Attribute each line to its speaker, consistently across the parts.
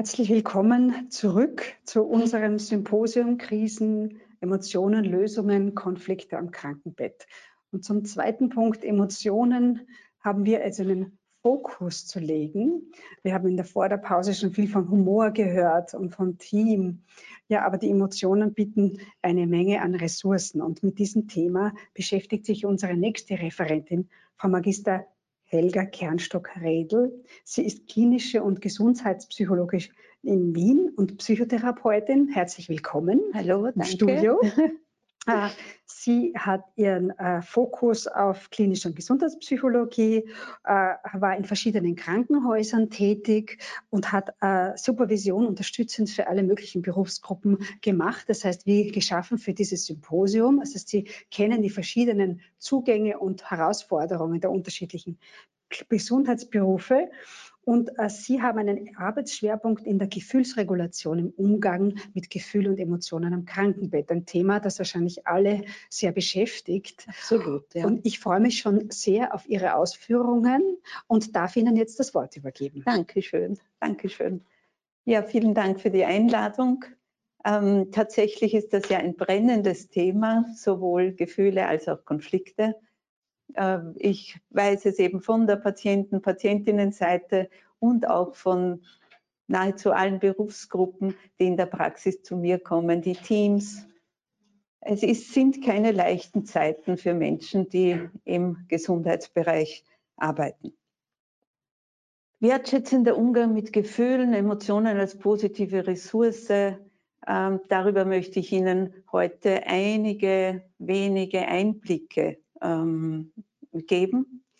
Speaker 1: Herzlich willkommen zurück zu unserem Symposium Krisen, Emotionen, Lösungen, Konflikte am Krankenbett. Und zum zweiten Punkt Emotionen haben wir also einen Fokus zu legen. Wir haben in der Vorderpause schon viel von Humor gehört und von Team. Ja, aber die Emotionen bieten eine Menge an Ressourcen. Und mit diesem Thema beschäftigt sich unsere nächste Referentin, Frau Magister Helga Kernstock-Redl. Sie ist klinische und Gesundheitspsychologin in Wien und Psychotherapeutin. Herzlich willkommen.
Speaker 2: Hallo,
Speaker 1: im
Speaker 2: danke.
Speaker 1: Studio. Sie hat ihren Fokus auf klinische und Gesundheitspsychologie, war in verschiedenen Krankenhäusern tätig und hat Supervision unterstützend für alle möglichen Berufsgruppen gemacht. Das heißt, wie geschaffen für dieses Symposium. Das heißt, Sie kennen die verschiedenen Zugänge und Herausforderungen der unterschiedlichen Gesundheitsberufe. Und Sie haben einen Arbeitsschwerpunkt in der Gefühlsregulation im Umgang mit Gefühl und Emotionen am Krankenbett. Ein Thema, das wahrscheinlich alle sehr beschäftigt.
Speaker 2: Absolut, ja.
Speaker 1: Und ich freue mich schon sehr auf Ihre Ausführungen und darf Ihnen jetzt das Wort übergeben.
Speaker 2: Dankeschön, Dankeschön. Ja, vielen Dank für die Einladung. Tatsächlich ist das ja ein brennendes Thema, sowohl Gefühle als auch Konflikte. Ich weiß es eben von der Patientinnenseite und auch von nahezu allen Berufsgruppen, die in der Praxis zu mir kommen, die Teams. Sind keine leichten Zeiten für Menschen, die im Gesundheitsbereich arbeiten. Wertschätzender Umgang mit Gefühlen, Emotionen als positive Ressource, darüber möchte ich Ihnen heute einige wenige Einblicke geben.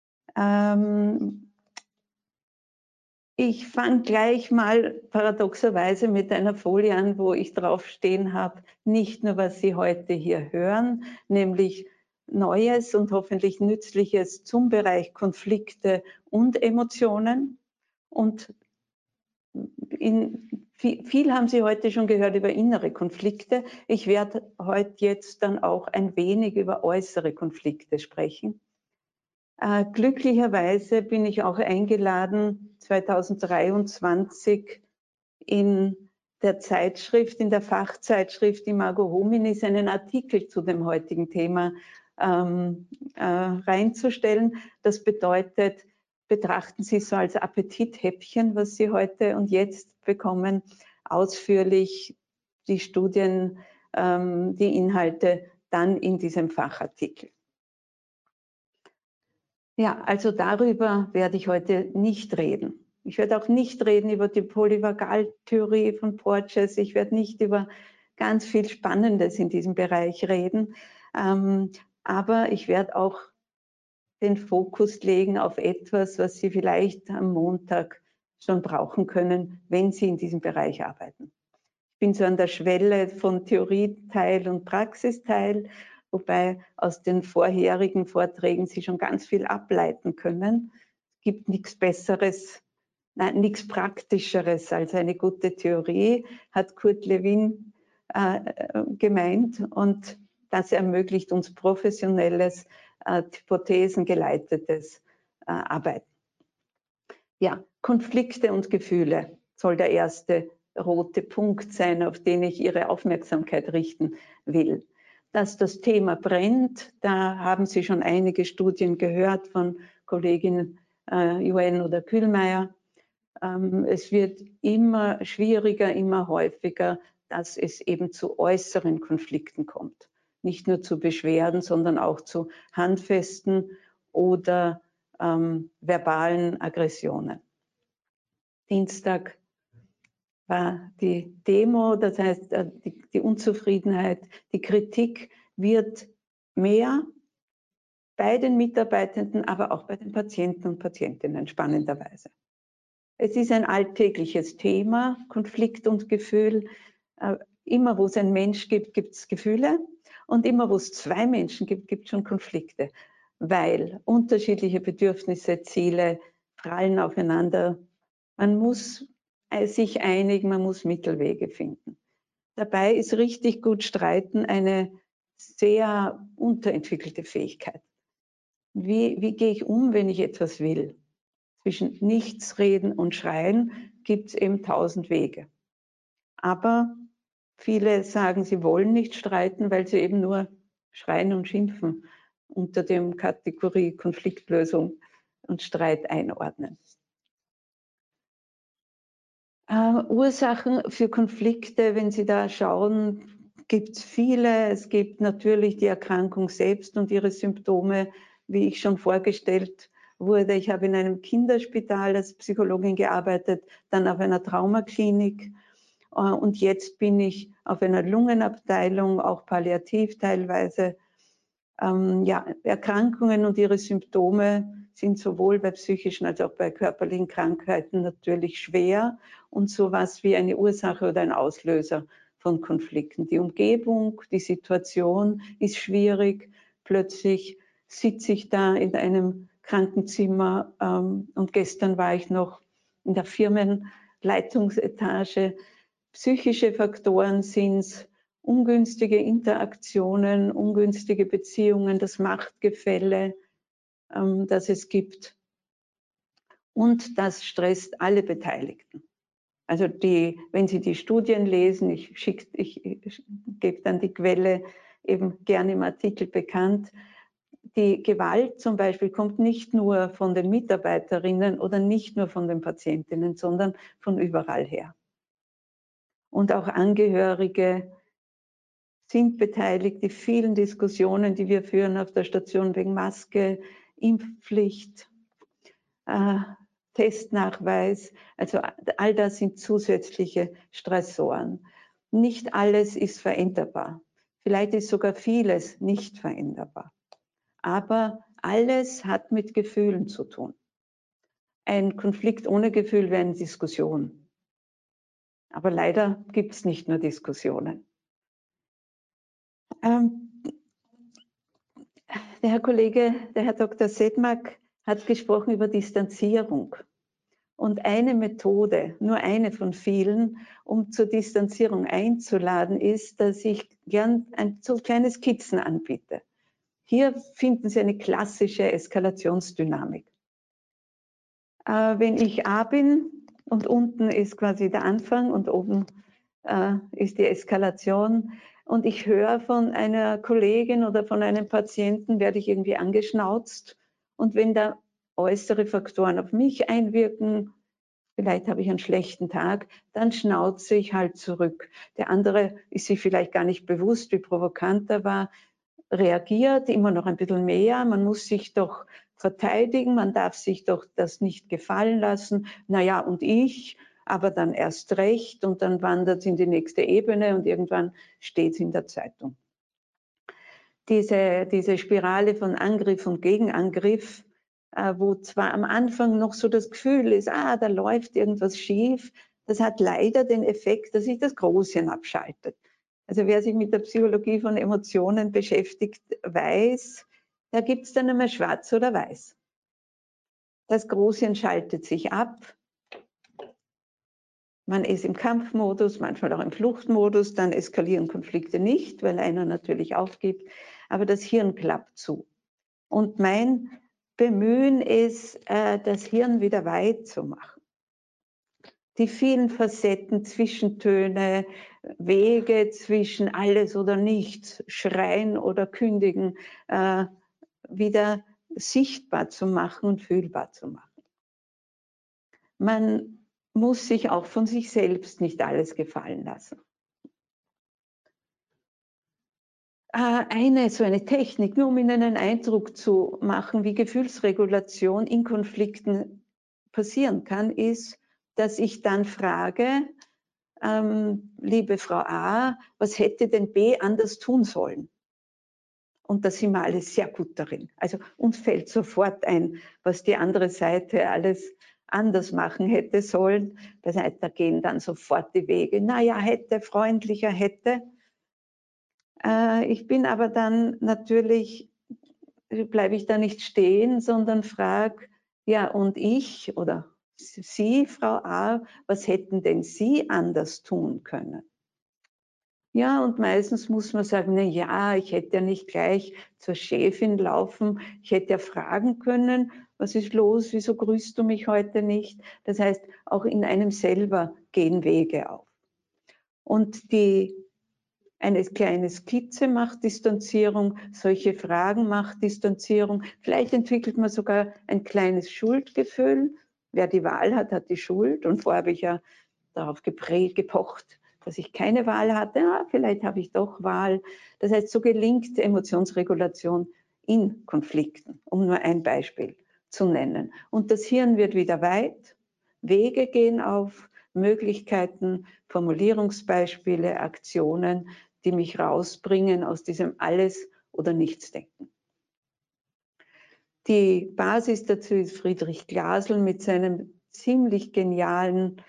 Speaker 2: Ich fange gleich mal paradoxerweise mit einer Folie an, wo ich drauf stehen habe, nicht nur, was Sie heute hier hören, nämlich Neues und hoffentlich Nützliches zum Bereich Konflikte und Emotionen. Und viel haben Sie heute schon gehört über innere Konflikte. Ich werde heute jetzt dann auch ein wenig über äußere Konflikte sprechen. Glücklicherweise bin ich auch eingeladen, 2023 in der Zeitschrift, in der Fachzeitschrift Imago Hominis einen Artikel zu dem heutigen Thema reinzustellen. Das bedeutet, betrachten Sie es so als Appetithäppchen, was Sie heute und jetzt bekommen, ausführlich die Studien, die Inhalte dann in diesem Fachartikel. Ja, also darüber werde ich heute nicht reden. Ich werde auch nicht reden über die Polyvagaltheorie von Porges. Ich werde nicht über ganz viel Spannendes in diesem Bereich reden. Aber ich werde auch den Fokus legen auf etwas, was Sie vielleicht am Montag schon brauchen können, wenn Sie in diesem Bereich arbeiten. Ich bin so an der Schwelle von Theorieteil und Praxisteil, wobei aus den vorherigen Vorträgen Sie schon ganz viel ableiten können. Es gibt nichts Besseres, nein, nichts Praktischeres als eine gute Theorie, hat Kurt Lewin gemeint. Und das ermöglicht uns professionelles, hypothesengeleitetes Arbeiten. Ja, Konflikte und Gefühle soll der erste rote Punkt sein, auf den ich Ihre Aufmerksamkeit richten will. Dass das Thema brennt, da haben Sie schon einige Studien gehört von Kollegin Yuen oder Kühlmeier. Es wird immer schwieriger, immer häufiger, dass es eben zu äußeren Konflikten kommt. Nicht nur zu Beschwerden, sondern auch zu handfesten oder verbalen Aggressionen. Dienstag war die Demo, das heißt die Unzufriedenheit, die Kritik wird mehr bei den Mitarbeitenden, aber auch bei den Patienten und Patientinnen, spannenderweise. Es ist ein alltägliches Thema, Konflikt und Gefühl. Immer wo es einen Mensch gibt, gibt es Gefühle. Und immer wo es zwei Menschen gibt, gibt es schon Konflikte. Weil unterschiedliche Bedürfnisse, Ziele prallen aufeinander. Man muss sich einigen, man muss Mittelwege finden. Dabei ist richtig gut streiten eine sehr unterentwickelte Fähigkeit. Wie gehe ich um, wenn ich etwas will? Zwischen nichts reden und schreien gibt es eben 1000 Wege. Aber viele sagen, sie wollen nicht streiten, weil sie eben nur schreien und schimpfen unter dem Kategorie Konfliktlösung und Streit einordnen. Ursachen für Konflikte, wenn Sie da schauen, gibt es viele. Es gibt natürlich die Erkrankung selbst und ihre Symptome, wie ich schon vorgestellt wurde. Ich habe in einem Kinderspital als Psychologin gearbeitet, dann auf einer Traumaklinik. Und jetzt bin ich auf einer Lungenabteilung, auch palliativ teilweise. Ja, Erkrankungen und ihre Symptome sind sowohl bei psychischen als auch bei körperlichen Krankheiten natürlich schwer und sowas wie eine Ursache oder ein Auslöser von Konflikten. Die Umgebung, die Situation ist schwierig. Plötzlich sitze ich da in einem Krankenzimmer und gestern war ich noch in der Firmenleitungsetage. Psychische Faktoren sind es, ungünstige Interaktionen, ungünstige Beziehungen, das Machtgefälle, das es gibt. Und das stresst alle Beteiligten. Also wenn Sie die Studien lesen, ich gebe dann die Quelle eben gerne im Artikel bekannt, die Gewalt zum Beispiel kommt nicht nur von den Mitarbeiterinnen oder nicht nur von den Patientinnen, sondern von überall her. Und auch Angehörige sind beteiligt, die vielen Diskussionen, die wir führen auf der Station wegen Maske, Impfpflicht, Testnachweis. Also all das sind zusätzliche Stressoren. Nicht alles ist veränderbar. Vielleicht ist sogar vieles nicht veränderbar. Aber alles hat mit Gefühlen zu tun. Ein Konflikt ohne Gefühl wäre eine Diskussion. Aber leider gibt es nicht nur Diskussionen. Der Herr Kollege, der Herr Dr. Sedmak, hat gesprochen über Distanzierung. Und eine Methode, nur eine von vielen, um zur Distanzierung einzuladen, ist, dass ich gern so kleine Skizzen anbiete. Hier finden Sie eine klassische Eskalationsdynamik. Wenn ich A bin und unten ist quasi der Anfang und oben ist die Eskalation, und ich höre von einer Kollegin oder von einem Patienten, werde ich irgendwie angeschnauzt. Und wenn da äußere Faktoren auf mich einwirken, vielleicht habe ich einen schlechten Tag, dann schnauze ich halt zurück. Der andere ist sich vielleicht gar nicht bewusst, wie provokant er war, reagiert immer noch ein bisschen mehr. Man muss sich doch verteidigen, man darf sich doch das nicht gefallen lassen. Naja, und ich, aber dann erst recht, und dann wandert es in die nächste Ebene und irgendwann steht es in der Zeitung. Diese Spirale von Angriff und Gegenangriff, wo zwar am Anfang noch so das Gefühl ist, da läuft irgendwas schief, das hat leider den Effekt, dass sich das Großhirn abschaltet. Also wer sich mit der Psychologie von Emotionen beschäftigt, weiß, da gibt es dann einmal schwarz oder weiß. Das Großhirn schaltet sich ab. Man ist im Kampfmodus, manchmal auch im Fluchtmodus, dann eskalieren Konflikte nicht, weil einer natürlich aufgibt, aber das Hirn klappt zu. Und mein Bemühen ist, das Hirn wieder weit zu machen. Die vielen Facetten, Zwischentöne, Wege zwischen alles oder nichts, schreien oder kündigen, wieder sichtbar zu machen und fühlbar zu machen. Man muss sich auch von sich selbst nicht alles gefallen lassen. So eine Technik, nur um Ihnen einen Eindruck zu machen, wie Gefühlsregulation in Konflikten passieren kann, ist, dass ich dann frage, liebe Frau A, was hätte denn B anders tun sollen? Und da sind wir alle sehr gut darin. Also uns fällt sofort ein, was die andere Seite alles anders machen hätte sollen. Da gehen dann sofort die Wege. Naja, hätte, freundlicher hätte. Ich bin aber dann natürlich, bleibe ich da nicht stehen, sondern frage, ja, und ich oder Sie, Frau A, was hätten denn Sie anders tun können? Ja, und meistens muss man sagen, na ja, ich hätte ja nicht gleich zur Chefin laufen. Ich hätte ja fragen können, was ist los? Wieso grüßt du mich heute nicht? Das heißt, auch in einem selber gehen Wege auf. Und eine kleine Skizze macht Distanzierung, solche Fragen macht Distanzierung. Vielleicht entwickelt man sogar ein kleines Schuldgefühl. Wer die Wahl hat, hat die Schuld. Und vorher habe ich ja darauf gepocht, dass ich keine Wahl hatte. Ja, vielleicht habe ich doch Wahl. Das heißt, so gelingt Emotionsregulation in Konflikten, um nur ein Beispiel zu nennen. Und das Hirn wird wieder weit, Wege gehen auf, Möglichkeiten, Formulierungsbeispiele, Aktionen, die mich rausbringen aus diesem Alles- oder Nichtsdenken. Die Basis dazu ist Friedrich Glasl mit seinem ziemlich genialen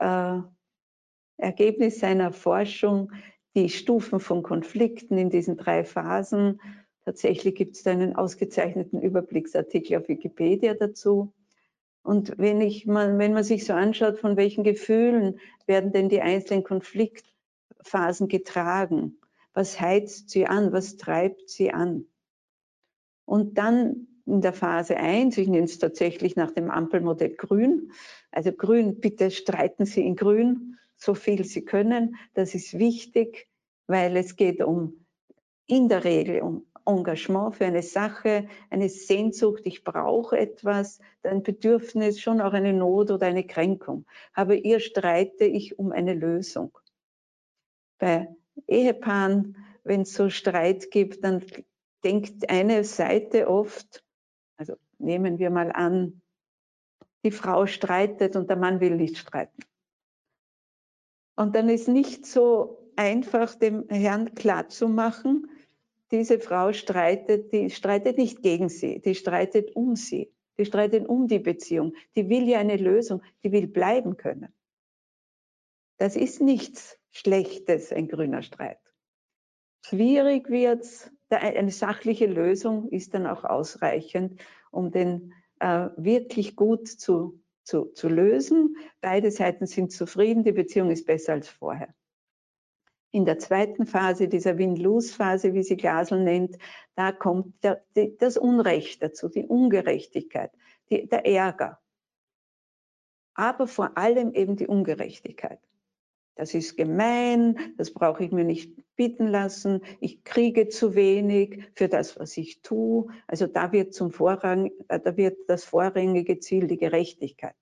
Speaker 2: Ergebnis seiner Forschung, die Stufen von Konflikten in diesen 3 Phasen. Tatsächlich gibt es einen ausgezeichneten Überblicksartikel auf Wikipedia dazu. Und wenn man sich so anschaut, von welchen Gefühlen werden denn die einzelnen Konfliktphasen getragen? Was heizt sie an? Was treibt sie an? Und dann in der Phase 1, ich nenne es tatsächlich nach dem Ampelmodell Grün, also Grün, bitte streiten Sie in Grün, so viel Sie können. Das ist wichtig, weil es geht in der Regel um Engagement für eine Sache, eine Sehnsucht, ich brauche etwas, ein Bedürfnis, schon auch eine Not oder eine Kränkung. Aber hier streite ich um eine Lösung. Bei Ehepaaren, wenn es so Streit gibt, dann denkt eine Seite oft, also nehmen wir mal an, die Frau streitet und der Mann will nicht streiten. Und dann ist nicht so einfach, dem Herrn klarzumachen, diese Frau die streitet nicht gegen sie, die streitet um sie, die streitet um die Beziehung, die will ja eine Lösung, die will bleiben können. Das ist nichts Schlechtes, ein grüner Streit. Schwierig wird's, eine sachliche Lösung ist dann auch ausreichend, um den wirklich gut zu lösen. Beide Seiten sind zufrieden, die Beziehung ist besser als vorher. In der zweiten Phase, dieser Win-Lose-Phase, wie sie Glasl nennt, da kommt das Unrecht dazu, die Ungerechtigkeit, der Ärger. Aber vor allem eben die Ungerechtigkeit. Das ist gemein, das brauche ich mir nicht bieten lassen, ich kriege zu wenig für das, was ich tue. Also da wird da wird das vorrangige Ziel die Gerechtigkeit.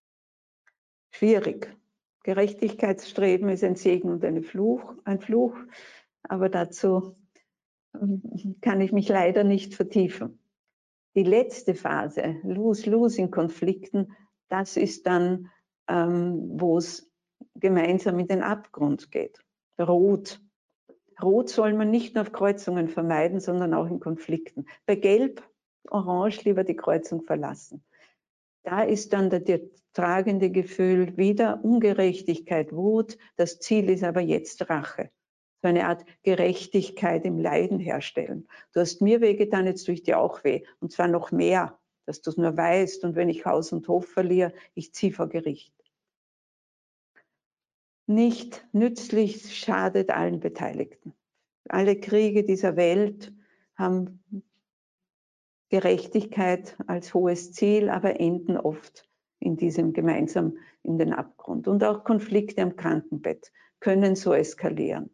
Speaker 2: Schwierig. Gerechtigkeitsstreben ist ein Segen und ein Fluch, aber dazu kann ich mich leider nicht vertiefen. Die letzte Phase, Lose-Lose in Konflikten, das ist dann, wo es gemeinsam in den Abgrund geht. Rot. Rot soll man nicht nur auf Kreuzungen vermeiden, sondern auch in Konflikten. Bei Gelb, Orange lieber die Kreuzung verlassen. Da ist dann das tragende Gefühl wieder Ungerechtigkeit, Wut. Das Ziel ist aber jetzt Rache. So eine Art Gerechtigkeit im Leiden herstellen. Du hast mir wehgetan, jetzt tue ich dir auch weh. Und zwar noch mehr, dass du es nur weißt. Und wenn ich Haus und Hof verliere, ich ziehe vor Gericht. Nicht nützlich, schadet allen Beteiligten. Alle Kriege dieser Welt haben Gerechtigkeit als hohes Ziel, aber enden oft in diesem gemeinsam in den Abgrund. Und auch Konflikte am Krankenbett können so eskalieren.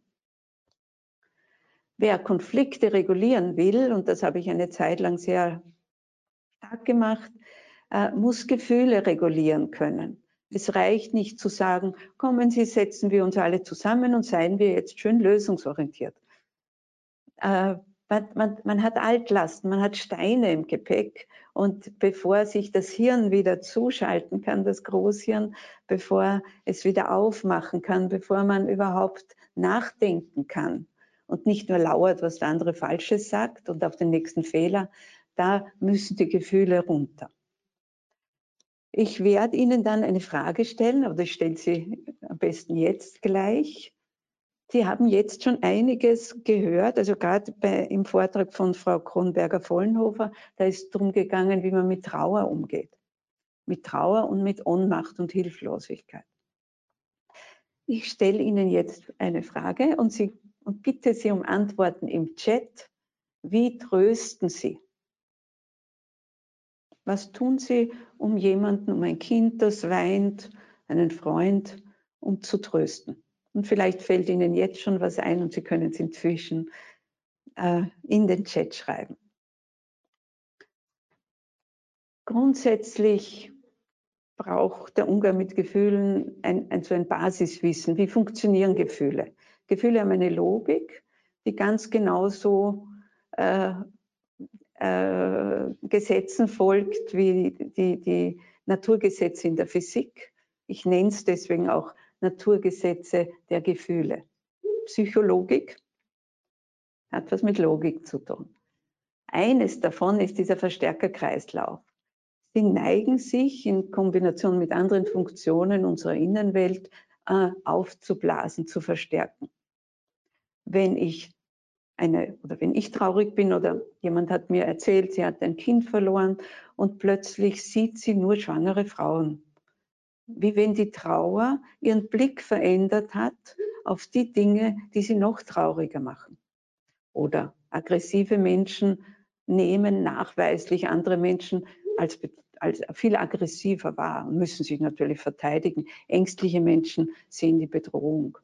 Speaker 2: Wer Konflikte regulieren will, und das habe ich eine Zeit lang sehr stark gemacht, muss Gefühle regulieren können. Es reicht nicht zu sagen, kommen Sie, setzen wir uns alle zusammen und seien wir jetzt schön lösungsorientiert. Man hat Altlasten, man hat Steine im Gepäck und bevor sich das Hirn wieder zuschalten kann, das Großhirn, bevor es wieder aufmachen kann, bevor man überhaupt nachdenken kann und nicht nur lauert, was der andere Falsches sagt und auf den nächsten Fehler, da müssen die Gefühle runter. Ich werde Ihnen dann eine Frage stellen, aber ich stelle sie am besten jetzt gleich. Sie haben jetzt schon einiges gehört, also gerade im Vortrag von Frau Kronberger-Vollenhofer, da ist es darum gegangen, wie man mit Trauer umgeht. Mit Trauer und mit Ohnmacht und Hilflosigkeit. Ich stelle Ihnen jetzt eine Frage und bitte Sie um Antworten im Chat. Wie trösten Sie? Was tun Sie, um jemanden, um ein Kind, das weint, einen Freund, um zu trösten? Und vielleicht fällt Ihnen jetzt schon was ein und Sie können es inzwischen in den Chat schreiben. Grundsätzlich braucht der Umgang mit Gefühlen so ein Basiswissen. Wie funktionieren Gefühle? Gefühle haben eine Logik, die ganz genauso Gesetzen folgt wie die Naturgesetze in der Physik. Ich nenne es deswegen auch Naturgesetze der Gefühle. Psychologik hat was mit Logik zu tun. Eines davon ist dieser Verstärkerkreislauf. Sie neigen sich in Kombination mit anderen Funktionen unserer Innenwelt aufzublasen, zu verstärken. Wenn ich traurig bin oder jemand hat mir erzählt, sie hat ein Kind verloren und plötzlich sieht sie nur schwangere Frauen. Wie wenn die Trauer ihren Blick verändert hat auf die Dinge, die sie noch trauriger machen. Oder aggressive Menschen nehmen nachweislich andere Menschen als viel aggressiver wahr und müssen sich natürlich verteidigen. Ängstliche Menschen sehen die Bedrohung.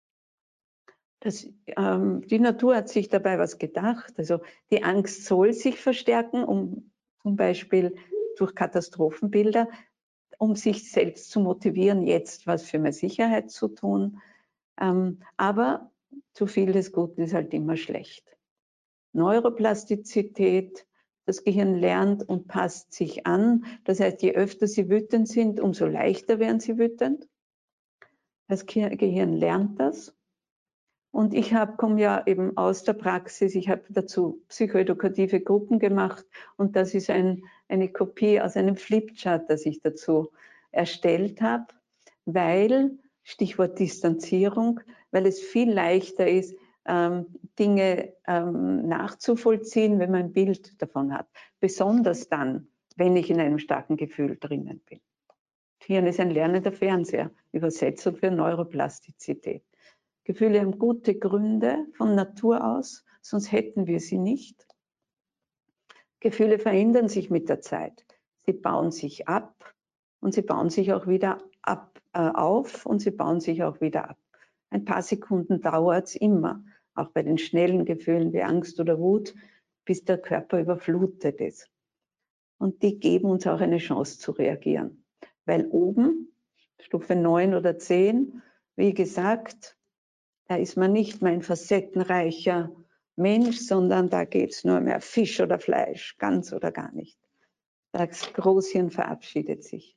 Speaker 2: Die Natur hat sich dabei was gedacht. Also die Angst soll sich verstärken, um zum Beispiel durch Katastrophenbilder, um sich selbst zu motivieren, jetzt was für mehr Sicherheit zu tun. Aber zu viel des Guten ist halt immer schlecht. Neuroplastizität, das Gehirn lernt und passt sich an. Das heißt, je öfter Sie wütend sind, umso leichter werden Sie wütend. Das Gehirn lernt das. Und ich komme ja eben aus der Praxis, ich habe dazu psychoedukative Gruppen gemacht und das ist eine Kopie aus einem Flipchart, das ich dazu erstellt habe, weil, Stichwort Distanzierung, weil es viel leichter ist, Dinge nachzuvollziehen, wenn man ein Bild davon hat. Besonders dann, wenn ich in einem starken Gefühl drinnen bin. Hirn ist ein lernender Fernseher, Übersetzung für Neuroplastizität. Gefühle haben gute Gründe von Natur aus, sonst hätten wir sie nicht. Gefühle verändern sich mit der Zeit. Sie bauen sich ab und sie bauen sich auch wieder auf und sie bauen sich auch wieder ab. Ein paar Sekunden dauert es immer, auch bei den schnellen Gefühlen wie Angst oder Wut, bis der Körper überflutet ist. Und die geben uns auch eine Chance zu reagieren. Weil oben, Stufe 9 oder 10, wie gesagt, da ist man nicht mehr ein facettenreicher Mensch, sondern da geht es nur mehr Fisch oder Fleisch, ganz oder gar nicht. Das Großhirn verabschiedet sich.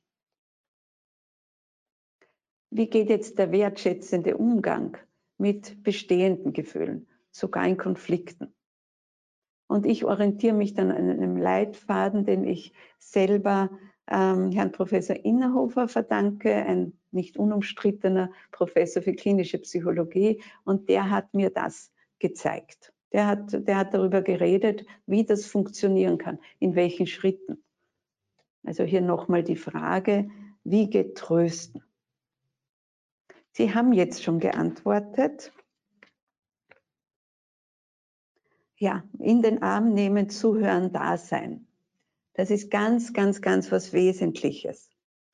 Speaker 2: Wie geht jetzt der wertschätzende Umgang mit bestehenden Gefühlen, sogar in Konflikten? Und ich orientiere mich dann an einem Leitfaden, den ich selber Herrn Professor Innerhofer verdanke, ein nicht unumstrittener Professor für klinische Psychologie. Und der hat mir das gezeigt. Der hat darüber geredet, wie das funktionieren kann, in welchen Schritten. Also hier nochmal die Frage, wie getrösten? Sie haben jetzt schon geantwortet. Ja, in den Arm nehmen, zuhören, da sein. Das ist ganz, ganz, ganz was Wesentliches.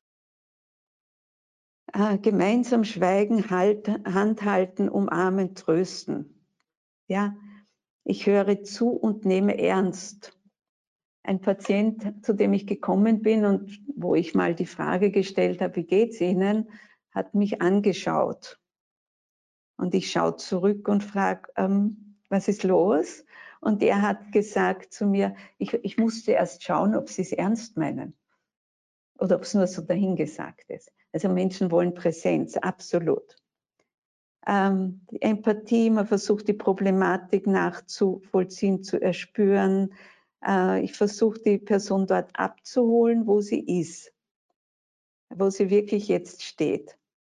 Speaker 2: Gemeinsam schweigen, Hand halten, umarmen, trösten. Ja, ich höre zu und nehme ernst. Ein Patient, zu dem ich gekommen bin und wo ich mal die Frage gestellt habe, wie geht's Ihnen, hat mich angeschaut. Und ich schaue zurück und frage, was ist los? Und er hat gesagt zu mir, ich musste erst schauen, ob Sie es ernst meinen oder ob es nur so dahingesagt ist. Also Menschen wollen Präsenz, absolut. Die Empathie, man versucht die Problematik nachzuvollziehen, zu erspüren. Ich versuche die Person dort abzuholen, wo sie ist, wo sie wirklich jetzt steht.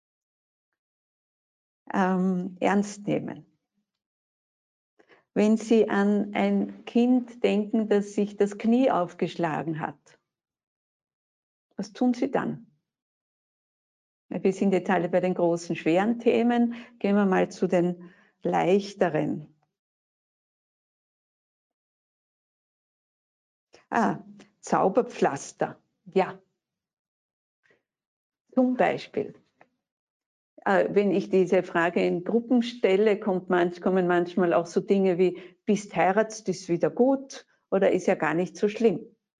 Speaker 2: Ernst nehmen. Wenn Sie an ein Kind denken, das sich das Knie aufgeschlagen hat, was tun Sie dann? Wir sind jetzt alle bei den großen, schweren Themen. Gehen wir mal zu den leichteren. Zauberpflaster. Ja. Zum Beispiel. Wenn ich diese Frage in Gruppen stelle, kommen manchmal auch so Dinge wie, bist heiratst, ist wieder gut oder ist ja gar nicht so schlimm.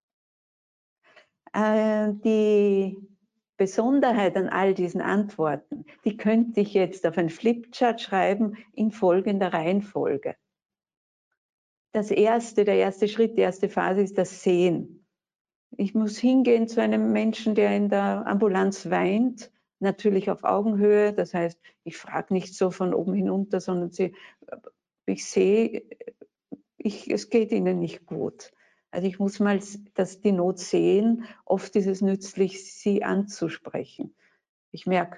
Speaker 2: Die Besonderheit an all diesen Antworten, die könnte ich jetzt auf ein Flipchart schreiben in folgender Reihenfolge. Der erste Schritt, die erste Phase ist das Sehen. Ich muss hingehen zu einem Menschen, der in der Ambulanz weint, natürlich auf Augenhöhe. Das heißt, ich frage nicht so von oben hinunter, sondern ich sehe, es geht ihnen nicht gut. Also ich muss mal die Not sehen. Oft ist es nützlich, sie anzusprechen. Ich merke,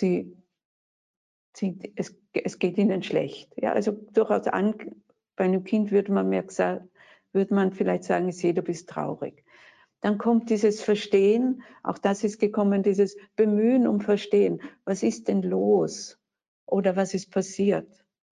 Speaker 2: es geht ihnen schlecht. Ja, also durchaus bei einem Kind würde man vielleicht sagen, ich sehe, du bist traurig. Dann kommt dieses Verstehen, auch das ist gekommen, dieses Bemühen um Verstehen. Was ist denn los? Oder was ist passiert?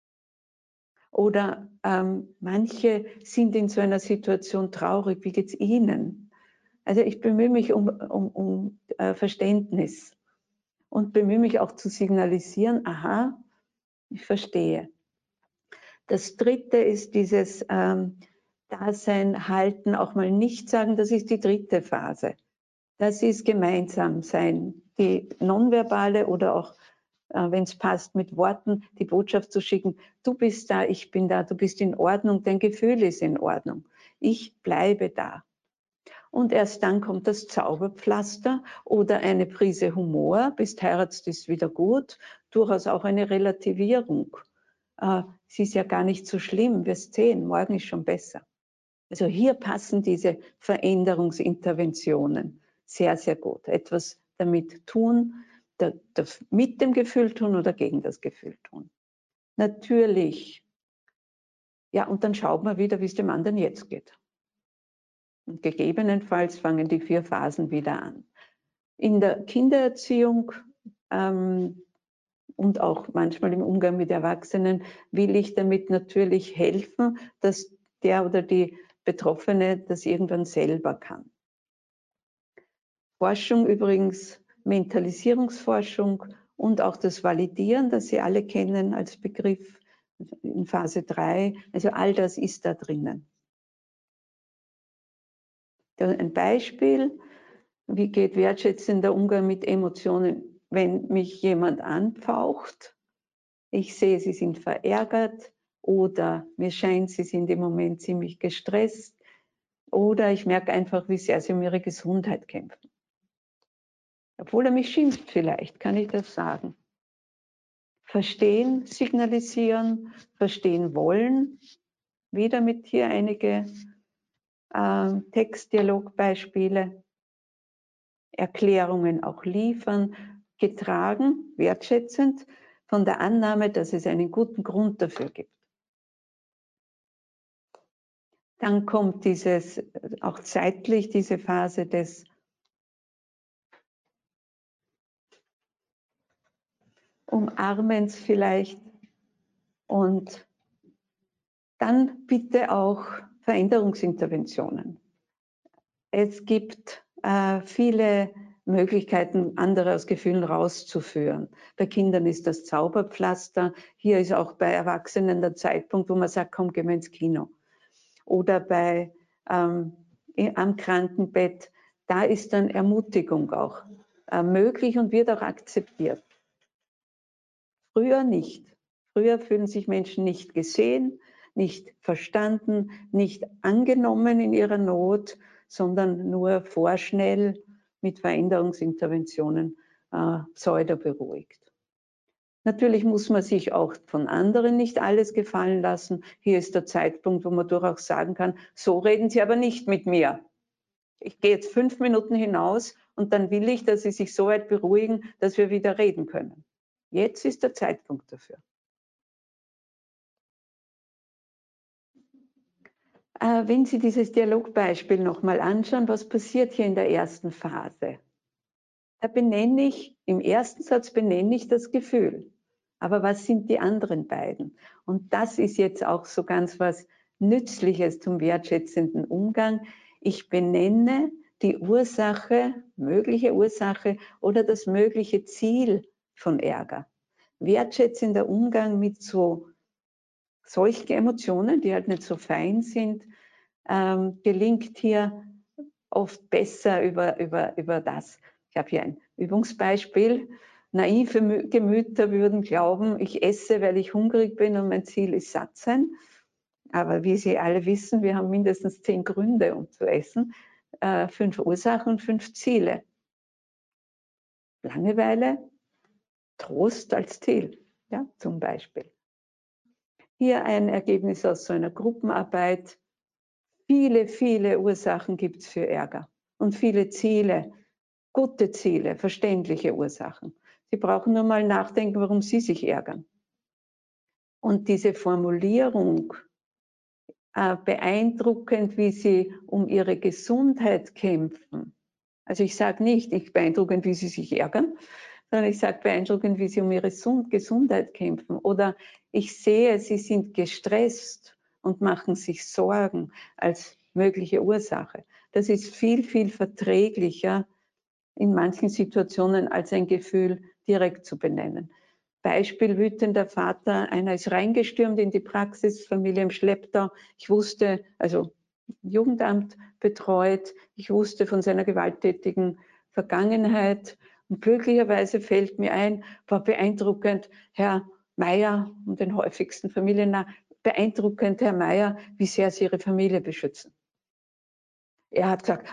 Speaker 2: Oder manche sind in so einer Situation traurig, wie geht's ihnen? Also ich bemühe mich um Verständnis und bemühe mich auch zu signalisieren, aha, ich verstehe. Das dritte ist dieses Dasein, halten, auch mal nicht sagen, das ist die dritte Phase. Das ist gemeinsam sein, die nonverbale oder auch, wenn es passt, mit Worten die Botschaft zu schicken, du bist da, ich bin da, du bist in Ordnung, dein Gefühl ist in Ordnung, ich bleibe da. Und erst dann kommt das Zauberpflaster oder eine Prise Humor, bist heiratst, ist wieder gut, durchaus auch eine Relativierung. Es ist ja gar nicht so schlimm, wirst sehen, morgen ist schon besser. Also hier passen diese Veränderungsinterventionen sehr, sehr gut. Etwas damit tun, mit dem Gefühl tun oder gegen das Gefühl tun. Natürlich. Ja, und dann schaut man wieder, wie es dem anderen jetzt geht. Und gegebenenfalls fangen die 4 Phasen wieder an. In der Kindererziehung und auch manchmal im Umgang mit Erwachsenen will ich damit natürlich helfen, dass der oder die Betroffene das irgendwann selber kann. Forschung übrigens, Mentalisierungsforschung und auch das Validieren, das Sie alle kennen als Begriff in Phase 3, also all das ist da drinnen. Ein Beispiel, wie geht wertschätzender Umgang mit Emotionen, wenn mich jemand anpfaucht? Ich sehe, sie sind verärgert oder mir scheint, sie sind im Moment ziemlich gestresst oder ich merke einfach, wie sehr sie um ihre Gesundheit kämpfen. Obwohl er mich schimpft vielleicht, kann ich das sagen. Verstehen, signalisieren, verstehen wollen. Wieder mit hier einige Textdialogbeispiele. Erklärungen auch liefern, getragen, wertschätzend von der Annahme, dass es einen guten Grund dafür gibt. Dann kommt auch zeitlich diese Phase des Umarmens vielleicht und dann bitte auch Veränderungsinterventionen. Es gibt viele Möglichkeiten, andere aus Gefühlen rauszuführen. Bei Kindern ist das Zauberpflaster. Hier ist auch bei Erwachsenen der Zeitpunkt, wo man sagt, komm, gehen wir ins Kino. Oder am Krankenbett, da ist dann Ermutigung auch möglich und wird auch akzeptiert. Früher nicht. Früher fühlen sich Menschen nicht gesehen, nicht verstanden, nicht angenommen in ihrer Not, sondern nur vorschnell mit Veränderungsinterventionen pseudo beruhigt. Natürlich muss man sich auch von anderen nicht alles gefallen lassen. Hier ist der Zeitpunkt, wo man durchaus sagen kann, so reden Sie aber nicht mit mir. Ich gehe jetzt 5 Minuten hinaus und dann will ich, dass Sie sich so weit beruhigen, dass wir wieder reden können. Jetzt ist der Zeitpunkt dafür. Wenn Sie dieses Dialogbeispiel nochmal anschauen, was passiert hier in der ersten Phase? Da benenne ich Im ersten Satz benenne ich das Gefühl. Aber was sind die anderen beiden? Und das ist jetzt auch so ganz was Nützliches zum wertschätzenden Umgang. Ich benenne die Ursache, mögliche Ursache oder das mögliche Ziel von Ärger. Wertschätzender Umgang mit solchen Emotionen, die halt nicht so fein sind, gelingt hier oft besser über das. Ich habe hier ein Übungsbeispiel. Naive Gemüter würden glauben, ich esse, weil ich hungrig bin und mein Ziel ist satt sein. Aber wie Sie alle wissen, wir haben mindestens 10 Gründe, um zu essen, 5 Ursachen und 5 Ziele. Langeweile, Trost als Ziel, ja, zum Beispiel. Hier ein Ergebnis aus so einer Gruppenarbeit. Viele Ursachen gibt es für Ärger und viele Ziele, gute Ziele, verständliche Ursachen. Sie brauchen nur mal nachdenken, warum Sie sich ärgern. Und diese Formulierung, beeindruckend, wie Sie um Ihre Gesundheit kämpfen. Also ich sage nicht, beeindruckend, wie Sie sich ärgern, sondern ich sage beeindruckend, wie Sie um Ihre Gesundheit kämpfen. Oder ich sehe, Sie sind gestresst und machen sich Sorgen als mögliche Ursache. Das ist viel verträglicher in manchen Situationen als ein Gefühl direkt zu benennen. Beispiel wütender Vater, einer ist reingestürmt in die Praxis, Familie im Schlepptau. Ich wusste, also Jugendamt betreut, ich wusste von seiner gewalttätigen Vergangenheit. Und glücklicherweise fällt mir ein, war beeindruckend, Herr Meier, um den häufigsten Familiennamen, beeindruckend, Herr Meier, wie sehr Sie Ihre Familie beschützen. Er hat gesagt,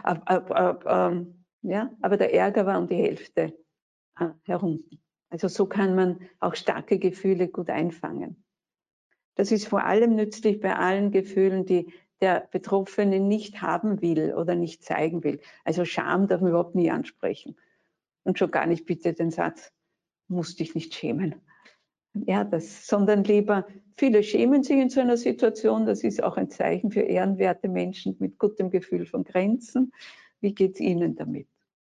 Speaker 2: ja, aber der Ärger war um die Hälfte herunter. Also so kann man auch starke Gefühle gut einfangen. Das ist vor allem nützlich bei allen Gefühlen, die der Betroffene nicht haben will oder nicht zeigen will. Also Scham darf man überhaupt nie ansprechen. Und schon gar nicht bitte den Satz, musst dich nicht schämen. Ja, sondern lieber, viele schämen sich in so einer Situation. Das ist auch ein Zeichen für ehrenwerte Menschen mit gutem Gefühl von Grenzen. Wie geht es Ihnen damit?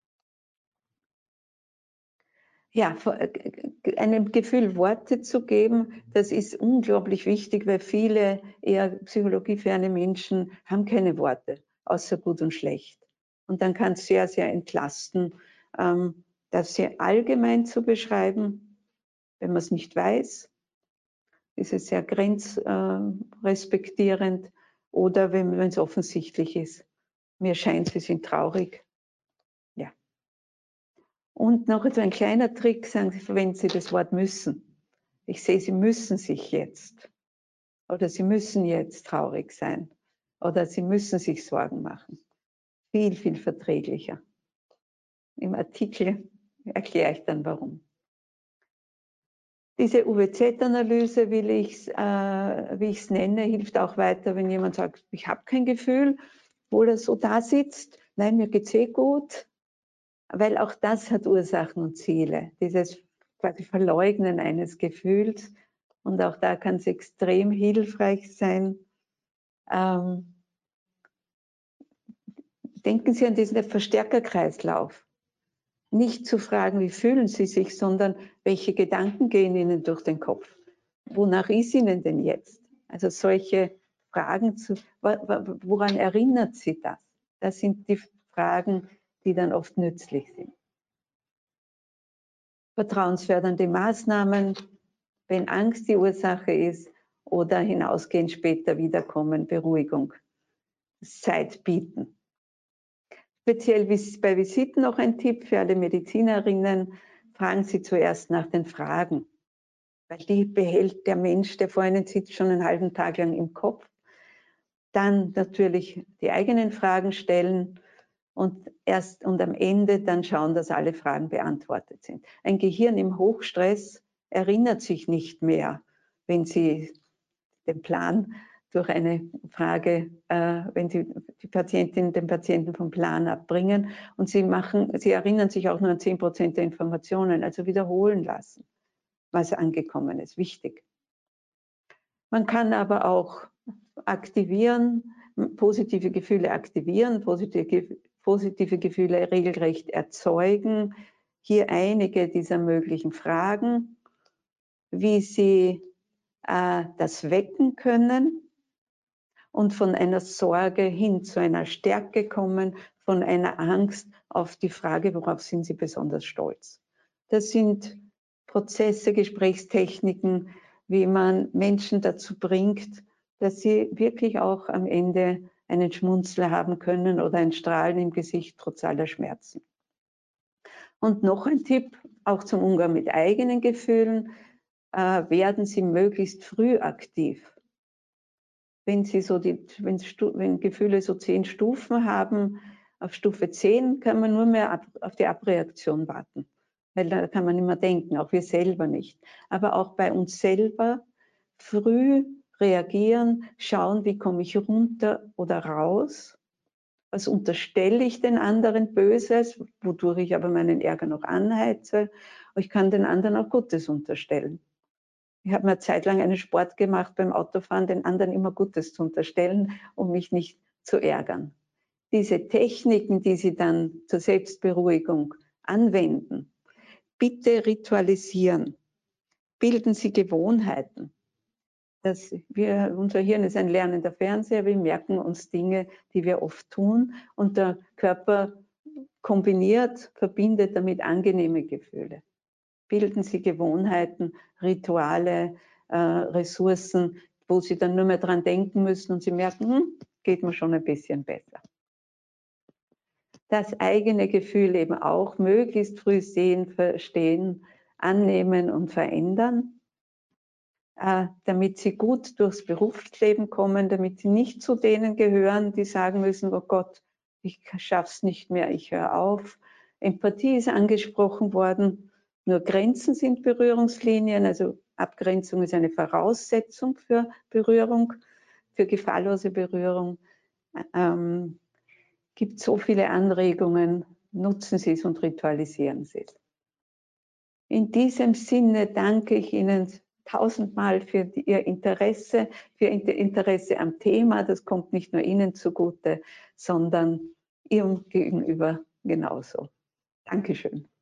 Speaker 2: Ja, einem Gefühl Worte zu geben, das ist unglaublich wichtig, weil viele eher psychologieferne Menschen haben keine Worte, außer gut und schlecht. Und dann kann es sehr entlasten, das sehr allgemein zu beschreiben, wenn man es nicht weiß, ist es sehr grenzrespektierend, oder wenn es offensichtlich ist. Mir scheint, Sie sind traurig. Ja. Und noch so ein kleiner Trick, verwenden Sie das Wort müssen. Ich sehe, Sie müssen sich jetzt. Oder Sie müssen jetzt traurig sein. Oder Sie müssen sich Sorgen machen. Viel verträglicher. Im Artikel erkläre ich dann, warum. Diese UWZ-Analyse, wie ich es nenne, hilft auch weiter, wenn jemand sagt, ich habe kein Gefühl, obwohl er so da sitzt. Nein, mir geht's gut. Weil auch das hat Ursachen und Ziele. Dieses quasi Verleugnen eines Gefühls. Und auch da kann es extrem hilfreich sein. Denken Sie an diesen Verstärkerkreislauf. Nicht zu fragen, wie fühlen Sie sich, sondern welche Gedanken gehen Ihnen durch den Kopf? Wonach ist Ihnen denn jetzt? Also solche Fragen, woran erinnert Sie das? Das sind die Fragen, die dann oft nützlich sind. Vertrauensfördernde Maßnahmen, wenn Angst die Ursache ist, oder hinausgehen, später wiederkommen, Beruhigung, Zeit bieten. Speziell bei Visiten noch ein Tipp für alle Medizinerinnen: Fragen Sie zuerst nach den Fragen, weil die behält der Mensch, der vor Ihnen sitzt, schon einen halben Tag lang im Kopf. Dann natürlich die eigenen Fragen stellen und am Ende dann schauen, dass alle Fragen beantwortet sind. Ein Gehirn im Hochstress erinnert sich nicht mehr, wenn Sie den Plan durch eine Frage, wenn Sie die Patientin, den Patienten vom Plan abbringen, und Sie erinnern sich auch nur an 10% der Informationen, also wiederholen lassen, was angekommen ist, wichtig. Man kann aber auch aktivieren, positive Gefühle aktivieren, positive Gefühle regelrecht erzeugen, hier einige dieser möglichen Fragen, wie Sie das wecken können und von einer Sorge hin zu einer Stärke kommen, von einer Angst auf die Frage, worauf sind Sie besonders stolz. Das sind Prozesse, Gesprächstechniken, wie man Menschen dazu bringt, dass sie wirklich auch am Ende einen Schmunzler haben können oder ein Strahlen im Gesicht trotz aller Schmerzen. Und noch ein Tipp, auch zum Umgang mit eigenen Gefühlen, werden Sie möglichst früh aktiv. Wenn Sie so wenn Gefühle so 10 Stufen haben, auf Stufe 10 kann man nur mehr auf die Abreaktion warten, weil da kann man nicht mehr denken, auch wir selber nicht. Aber auch bei uns selber früh reagieren, schauen, wie komme ich runter oder raus, was unterstelle ich den anderen Böses, wodurch ich aber meinen Ärger noch anheize. Ich kann den anderen auch Gutes unterstellen. Ich habe mir eine Zeit lang einen Sport gemacht beim Autofahren, den anderen immer Gutes zu unterstellen, um mich nicht zu ärgern. Diese Techniken, die Sie dann zur Selbstberuhigung anwenden, bitte ritualisieren. Bilden Sie Gewohnheiten. Unser Hirn ist ein lernender Fernseher, wir merken uns Dinge, die wir oft tun, und der Körper verbindet damit angenehme Gefühle. Bilden Sie Gewohnheiten, Rituale, Ressourcen, wo Sie dann nur mehr dran denken müssen und Sie merken, geht mir schon ein bisschen besser. Das eigene Gefühl eben auch möglichst früh sehen, verstehen, annehmen und verändern, damit Sie gut durchs Berufsleben kommen, damit Sie nicht zu denen gehören, die sagen müssen, oh Gott, ich schaff's nicht mehr, ich höre auf. Empathie ist angesprochen worden. Nur Grenzen sind Berührungslinien, also Abgrenzung ist eine Voraussetzung für Berührung, für gefahrlose Berührung. Gibt so viele Anregungen, nutzen Sie es und ritualisieren Sie es. In diesem Sinne danke ich Ihnen tausendmal für Ihr Interesse, für Ihr Interesse am Thema. Das kommt nicht nur Ihnen zugute, sondern Ihrem Gegenüber genauso. Dankeschön.